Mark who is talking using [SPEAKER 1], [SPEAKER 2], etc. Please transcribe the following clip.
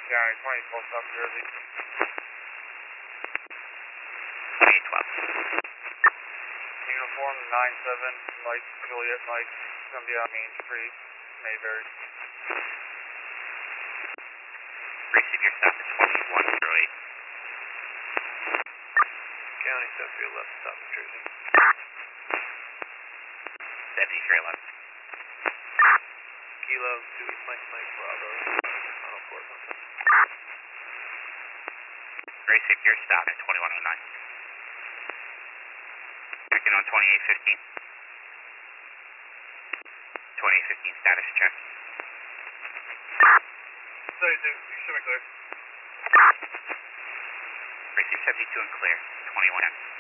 [SPEAKER 1] County, 2012 South Jersey.
[SPEAKER 2] 2812.
[SPEAKER 1] Uniform 97, Mike, Juliet Mike, it's going to be on Main Street, Mayberry.
[SPEAKER 2] Receive your stop at 2108.
[SPEAKER 1] County, 7311 South New Jersey.
[SPEAKER 2] 7311.
[SPEAKER 1] Kilo 2 Mike Mike Bravo, on Fort Monmouth.
[SPEAKER 2] Receive your stop at 2109. Checking on 2815. 2815 status check.
[SPEAKER 1] 72, extremely clear.
[SPEAKER 2] Receive 72 and clear. 2110.